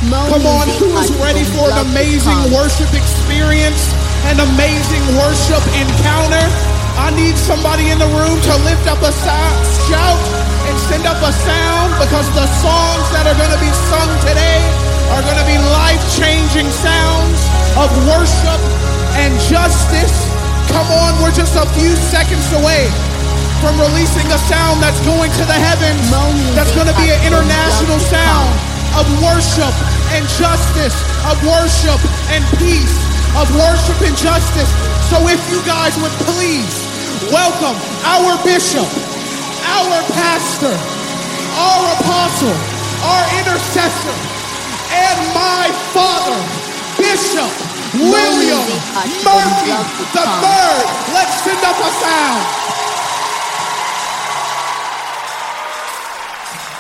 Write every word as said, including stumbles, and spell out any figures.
Come on, who is ready for an amazing worship experience, an amazing worship encounter? I need somebody in the room to lift up a sound, shout and send up a sound, because the songs that are going to be sung today are going to be life-changing sounds of worship and justice. Come on, we're just a few seconds away from releasing a sound that's going to the heavens. That's going to be an international sound of worship and justice, of worship and peace, of worship and justice. So if you guys would please welcome our bishop, our pastor, our apostle, our intercessor, and my father, Bishop William Murphy the third. Let's send up a sound.